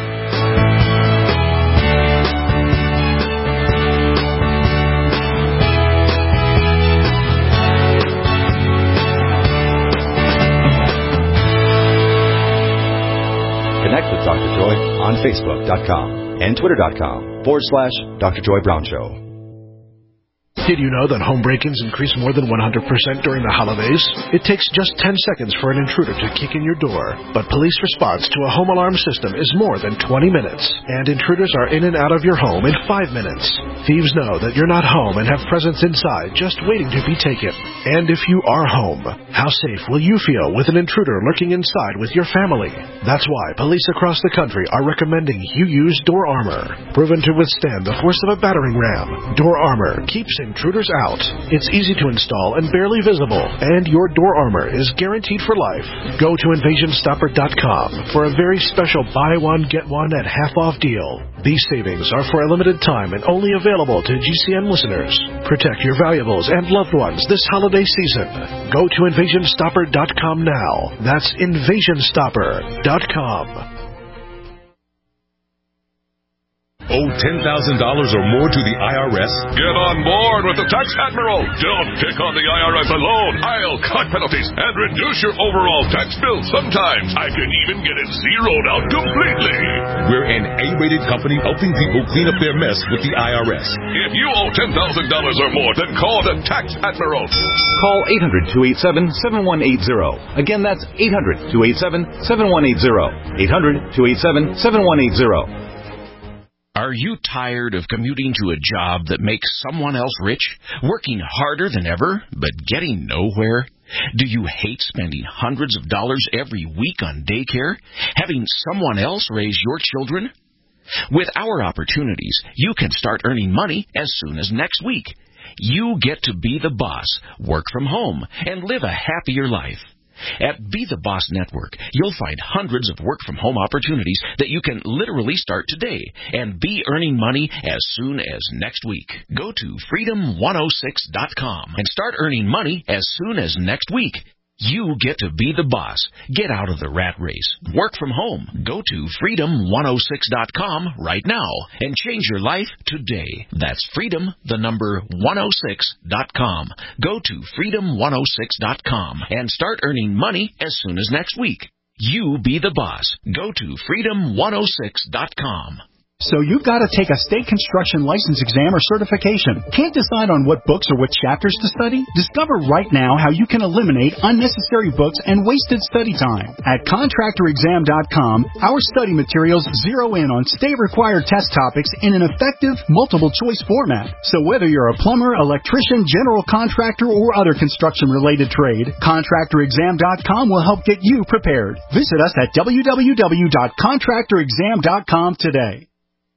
Connect with Doctor Joy on Facebook dot com and Twitter dot com forward slash Doctor Joy Brown Show. Did you know that home break-ins increase more than one hundred percent during the holidays? It takes just ten seconds for an intruder to kick in your door, but police response to a home alarm system is more than twenty minutes, and intruders are in and out of your home in five minutes. Thieves know that you're not home and have presents inside just waiting to be taken. And if you are home, how safe will you feel with an intruder lurking inside with your family? That's why police across the country are recommending you use Door Armor. Proven to withstand the force of a battering ram, Door Armor keeps intruders out. It's easy to install and barely visible, and your Door Armor is guaranteed for life. Go to invasion stopper dot com for a very special buy one, get one at half off deal. These savings are for a limited time and only available to G C N listeners. Protect your valuables and loved ones this holiday season. Go to invasion stopper dot com now. That's invasion stopper dot com. Owe ten thousand dollars or more to the I R S? Get on board with the Tax Admiral. Don't pick on the I R S alone. I'll cut penalties and reduce your overall tax bill. Sometimes I can even get it zeroed out completely. We're an A-rated company helping people clean up their mess with the I R S. If you owe ten thousand dollars or more, then call the Tax Admiral. Call eight hundred, two eight seven, seven one eight zero. Again, that's eight hundred, two eight seven, seven one eight zero. eight hundred, two eight seven, seven one eight zero. Are you tired of commuting to a job that makes someone else rich, working harder than ever, but getting nowhere? Do you hate spending hundreds of dollars every week on daycare, having someone else raise your children? With our opportunities, you can start earning money as soon as next week. You get to be the boss, work from home, and live a happier life. At Be the Boss Network, you'll find hundreds of work-from-home opportunities that you can literally start today and be earning money as soon as next week. Go to freedom one oh six dot com and start earning money as soon as next week. You get to be the boss. Get out of the rat race. Work from home. Go to freedom one oh six dot com right now and change your life today. That's freedom, the number one oh six dot com. Go to freedom one oh six dot com and start earning money as soon as next week. You be the boss. Go to freedom one oh six dot com. So you've got to take a state construction license exam or certification. Can't decide on what books or what chapters to study? Discover right now how you can eliminate unnecessary books and wasted study time. At contractor exam dot com, our study materials zero in on state-required test topics in an effective, multiple-choice format. So whether you're a plumber, electrician, general contractor, or other construction-related trade, contractor exam dot com will help get you prepared. Visit us at w w w dot contractor exam dot com today.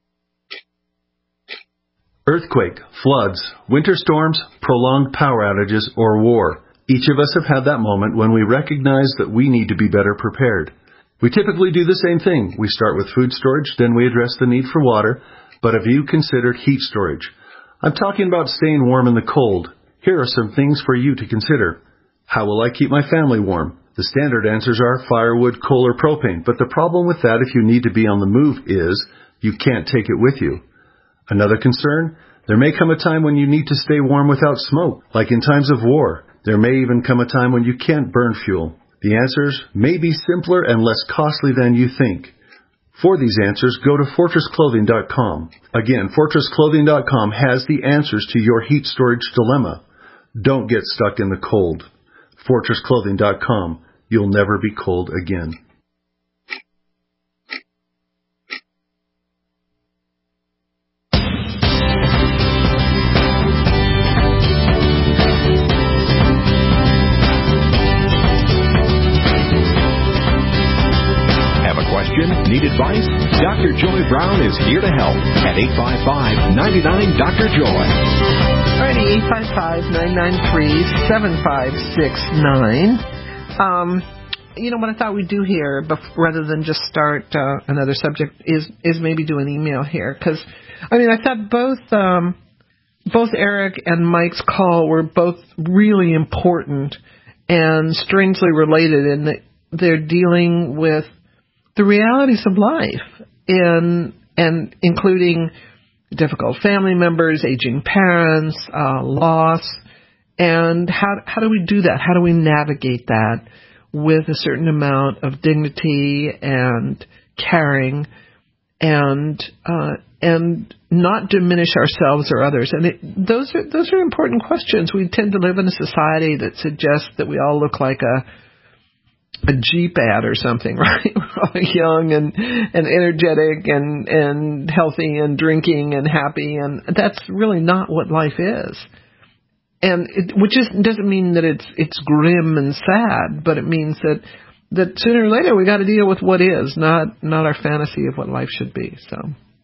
Earthquake, floods, winter storms, prolonged power outages, or war. Each of us have had that moment when we recognize that we need to be better prepared. We typically do the same thing. We start with food storage, then we address the need for water. But have you considered heat storage? I'm talking about staying warm in the cold. Here are some things for you to consider. How will I keep my family warm? The standard answers are firewood, coal, or propane. But the problem with that if you need to be on the move is you can't take it with you. Another concern, there may come a time when you need to stay warm without smoke, like in times of war. There may even come a time when you can't burn fuel. The answers may be simpler and less costly than you think. For these answers, go to fortress clothing dot com. Again, fortress clothing dot com has the answers to your heat storage dilemma. Don't get stuck in the cold. fortress clothing dot com. You'll never be cold again. Need advice? Doctor Joy Brown is here to help at eight five five, nine nine, Doctor Joy. Alrighty, eight five five, nine nine three, seven five six nine. Um, you know, what I thought we'd do here, bef- rather than just start uh, another subject, is is maybe do an email here. Because, I mean, I thought both, um, both Eric and Mike's call were both really important and strangely related in that they're dealing with the realities of life, in, and including difficult family members, aging parents, uh, loss, and how how do we do that? How do we navigate that with a certain amount of dignity and caring and uh, and not diminish ourselves or others. And it, those are those are important questions. We tend to live in a society that suggests that we all look like a a Jeep ad or something, right? We're all young and, and energetic and, and healthy and drinking and happy, and that's really not what life is. And it, which is, doesn't mean that it's it's grim and sad, but it means that that sooner or later we got to deal with what is, not not our fantasy of what life should be. So,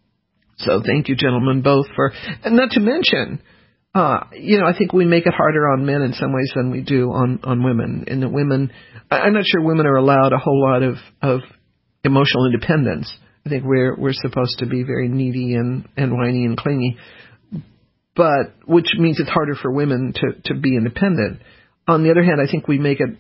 so thank you, gentlemen, both for, and not to mention, Uh, you know, I think we make it harder on men in some ways than we do on, on women. And that women, I'm not sure women are allowed a whole lot of, of emotional independence. I think we're we're supposed to be very needy and, and whiny and clingy, but which means it's harder for women to, to be independent. On the other hand, I think we make it,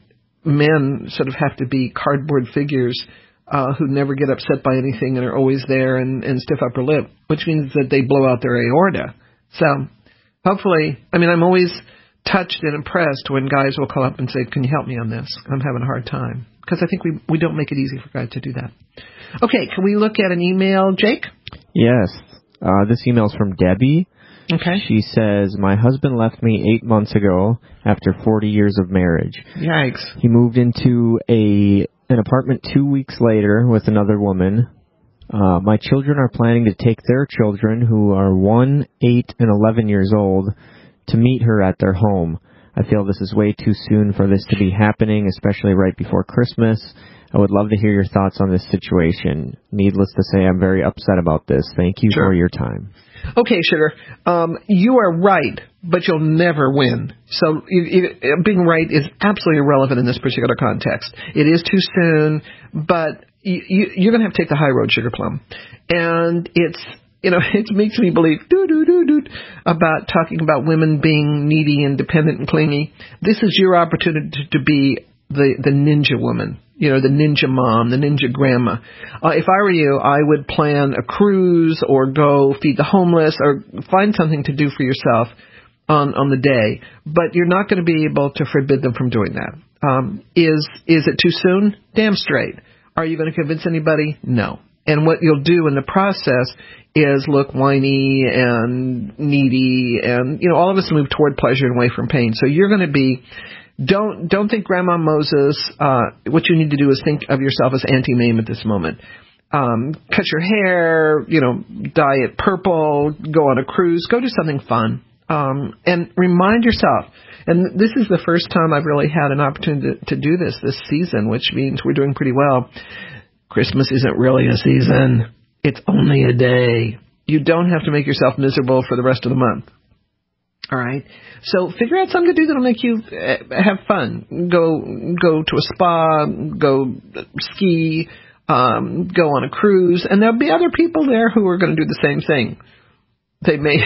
men sort of have to be cardboard figures uh, who never get upset by anything and are always there and, and stiff upper lip, which means that they blow out their aorta. So hopefully, I mean, I'm always touched and impressed when guys will call up and say, can you help me on this? I'm having a hard time. Because I think we we don't make it easy for guys to do that. Okay, can we look at an email, Jake? Yes. Uh, this email is from Debbie. Okay. She says, my husband left me eight months ago after forty years of marriage. Yikes. He moved into a an apartment two weeks later with another woman. Uh, my children are planning to take their children, who are one, eight, and eleven years old, to meet her at their home. I feel this is way too soon for this to be happening, especially right before Christmas. I would love to hear your thoughts on this situation. Needless to say, I'm very upset about this. Thank you Sure. for your time. Okay, sugar. Um, you are right, but you'll never win. So you, you, being right is absolutely irrelevant in this particular context. It is too soon, but you, you, you're going to have to take the high road, Sugar Plum. And it's, you know, it makes me believe doo, doo, doo, doo, about talking about women being needy and dependent and clingy. This is your opportunity to, to be the, the ninja woman. You know, the ninja mom, the ninja grandma. Uh, if I were you, I would plan a cruise or go feed the homeless or find something to do for yourself on, on the day. But you're not going to be able to forbid them from doing that. Um, is, is it too soon? Damn straight. Are you going to convince anybody? No. And what you'll do in the process is look whiny and needy, and, you know, all of us move toward pleasure and away from pain. So you're going to be... Don't don't think Grandma Moses. Uh, what you need to do is think of yourself as Auntie Mame at this moment. Um, cut your hair, you know, dye it purple, go on a cruise, go do something fun, um, and remind yourself. And this is the first time I've really had an opportunity to, to do this this season, which means we're doing pretty well. Christmas isn't really a season; it's only a day. You don't have to make yourself miserable for the rest of the month. All right. So figure out something to do that'll make you have fun. Go go to a spa, go ski, um, go on a cruise, and there'll be other people there who are going to do the same thing. They may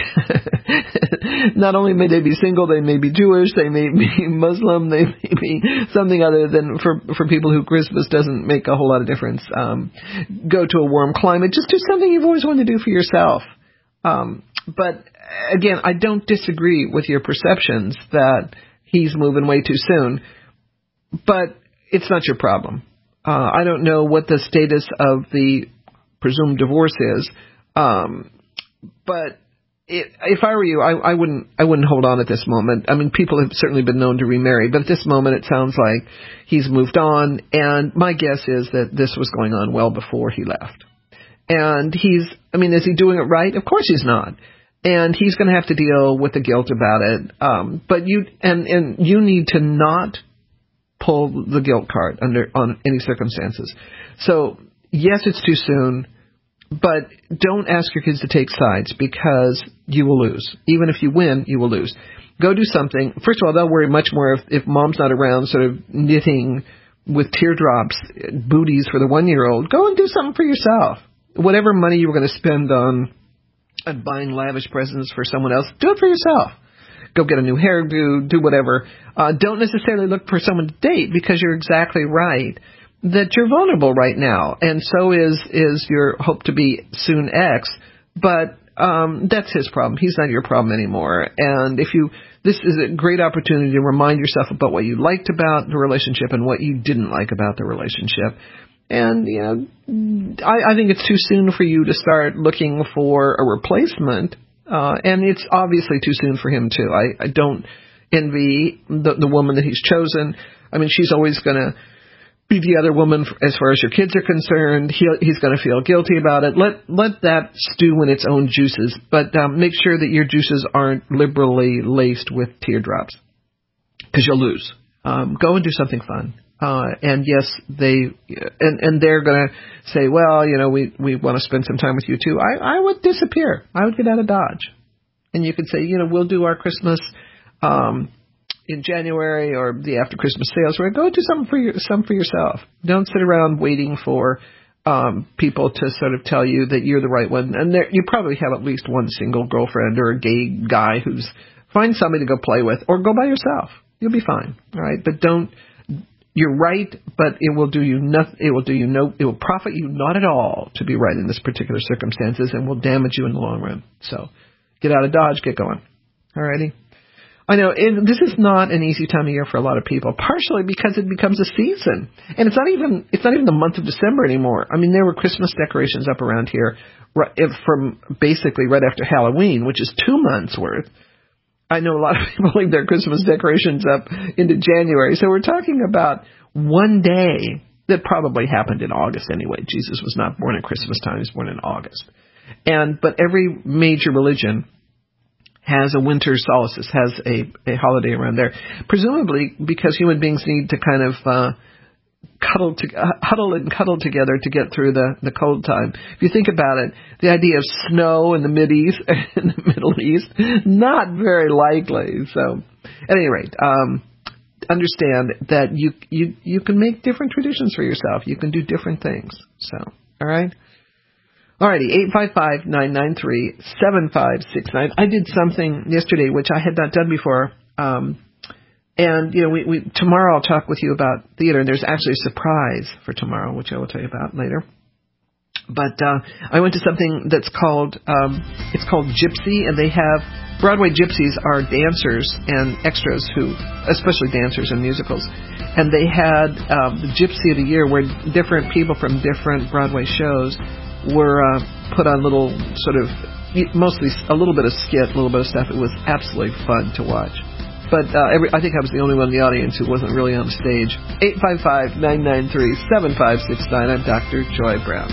not only may they be single, they may be Jewish, they may be Muslim, they may be something other than for for people who Christmas doesn't make a whole lot of difference. Um, go to a warm climate. Just do something you've always wanted to do for yourself. Um, but again, I don't disagree with your perceptions that he's moving way too soon, but it's not your problem. Uh, I don't know what the status of the presumed divorce is, um, but it, if I were you, I, I wouldn't. I wouldn't hold on at this moment. I mean, people have certainly been known to remarry, but at this moment, it sounds like he's moved on, and my guess is that this was going on well before he left. And he's, I mean, is he doing it right? Of course he's not. And he's going to have to deal with the guilt about it. Um, but you, and, and you need to not pull the guilt card under, on any circumstances. So yes, it's too soon, but don't ask your kids to take sides because you will lose. Even if you win, you will lose. Go do something. First of all, they'll worry much more if, if mom's not around sort of knitting with teardrops, booties for the one-year-old. Go and do something for yourself. Whatever money you were going to spend on, on buying lavish presents for someone else, do it for yourself. Go get a new hairdo, do whatever. Uh, don't necessarily look for someone to date because you're exactly right that you're vulnerable right now, and so is is your hope to be soon ex. But um, that's his problem. He's not your problem anymore. And if you, this is a great opportunity to remind yourself about what you liked about the relationship and what you didn't like about the relationship. And, you know, I, I think it's too soon for you to start looking for a replacement. Uh, and it's obviously too soon for him, too. I, I don't envy the, the woman that he's chosen. I mean, she's always going to be the other woman as far as your kids are concerned. He'll, he's going to feel guilty about it. Let let that stew in its own juices. But um, make sure that your juices aren't liberally laced with teardrops, because you'll lose. Um, go and do something fun. Uh, and yes, they and, and they're going to say, well, you know, we, we want to spend some time with you too. I, I would disappear. I would get out of Dodge. And you could say, you know, we'll do our Christmas um, in January or the after Christmas sales. Where go do something for your, some for yourself. Don't sit around waiting for um, people to sort of tell you that you're the right one. And there, you probably have at least one single girlfriend or a gay guy who's find somebody to go play with, or go by yourself. You'll be fine. All right, but don't. You're right, but it will do you nothing. It will do you no. It will profit you not at all to be right in this particular circumstances, and will damage you in the long run. So, get out of Dodge, get going. Alrighty. I know it, this is not an easy time of year for a lot of people, partially because it becomes a season, and it's not even it's not even the month of December anymore. I mean, there were Christmas decorations up around here right, from basically right after Halloween, which is two months worth. I know a lot of people leave their Christmas decorations up into January. So we're talking about one day that probably happened in August anyway. Jesus was not born at Christmas time. He was born in August. And but every major religion has a winter solstice, has a, a holiday around there, presumably because human beings need to kind of uh, cuddle to, uh, huddle and cuddle together to get through the, the cold time. If you think about it, the idea of snow in the Mideast, in the Middle East, not very likely. So, at any rate, um, understand that you you you can make different traditions for yourself. You can do different things. So, all right. Alrighty, eight five five, nine nine three, seven five six nine. I did something yesterday which I had not done before. Um, And, you know, we, we tomorrow I'll talk with you about theater, and there's actually a surprise for tomorrow, which I will tell you about later. But uh, I went to something that's called, um, it's called Gypsy, and they have, Broadway gypsies are dancers and extras who, especially dancers in musicals. And they had um, the Gypsy of the Year, where different people from different Broadway shows were uh, put on little sort of, mostly a little bit of skit, a little bit of stuff. It was absolutely fun to watch. But uh, every, I think I was the only one in the audience who wasn't really on stage. eight five five, nine nine three, seven five six nine. I'm Doctor Joy Brown.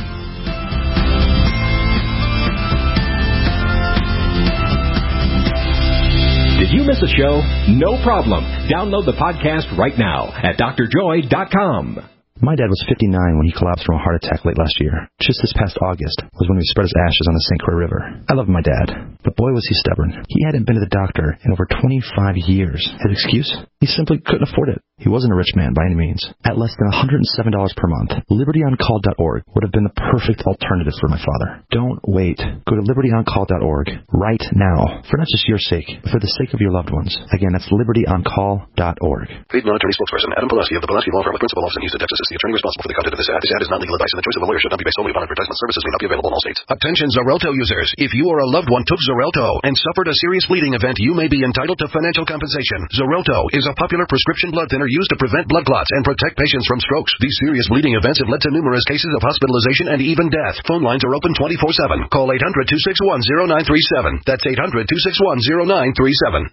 Did you miss a show? No problem. Download the podcast right now at D R joy dot com. My dad was fifty-nine when he collapsed from a heart attack late last year. Just this past August was when we spread his ashes on the Saint Croix River. I love my dad, but boy was he stubborn. He hadn't been to the doctor in over twenty-five years. His excuse? He simply couldn't afford it. He wasn't a rich man by any means. At less than one hundred seven dollars per month, liberty on call dot org would have been the perfect alternative for my father. Don't wait. Go to liberty on call dot org right now, for not just your sake, but for the sake of your loved ones. Again, that's liberty on call dot org. Paid non-attorney spokesperson Adam Pulaski of the Pulaski Law Firm with principal office in Houston, Texas, is the attorney responsible for the content of this ad. This ad is not legal advice, and the choice of a lawyer should not be based solely upon advertisement. Services may not be available in all states. Attention Xarelto users. If you or a loved one took Xarelto and suffered a serious bleeding event, you may be entitled to financial compensation. Xarelto is a popular prescription blood thinner used to prevent blood clots and protect patients from strokes. These serious bleeding events have led to numerous cases of hospitalization and even death. Phone lines are open twenty-four seven. Call eight hundred, two six one, zero nine three seven. That's eight hundred, two six one, zero nine three seven.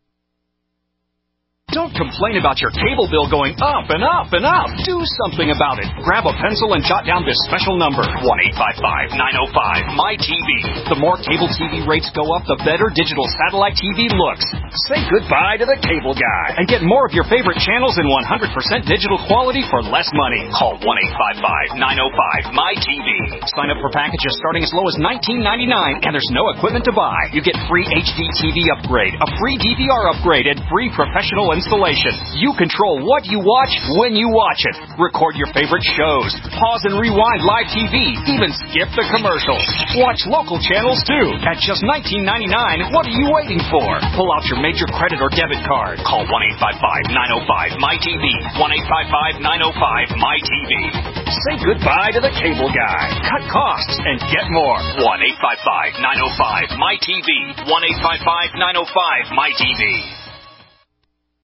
Don't complain about your cable bill going up and up and up. Do something about it. Grab a pencil and jot down this special number, one eight five five, nine oh five, M Y T V. The more cable T V rates go up, the better digital satellite T V looks. Say goodbye to the cable guy and get more of your favorite channels in one hundred percent digital quality for less money. Call one eight five five, nine oh five, M Y T V. Sign up for packages starting as low as nineteen ninety-nine, and there's no equipment to buy. You get free H D T V upgrade, a free D V R upgrade, and free professional installation. You control what you watch when you watch it. Record your favorite shows. Pause and rewind live T V. Even skip the commercials. Watch local channels too. At just nineteen ninety-nine, what are you waiting for? Pull out your major credit or debit card. Call one eight five five, nine oh five, M Y T V. one eight five five, nine oh five, M Y T V. Say goodbye to the cable guy. Cut costs and get more. one eight five five, nine oh five, M Y T V. one eight five five, nine oh five, M Y T V.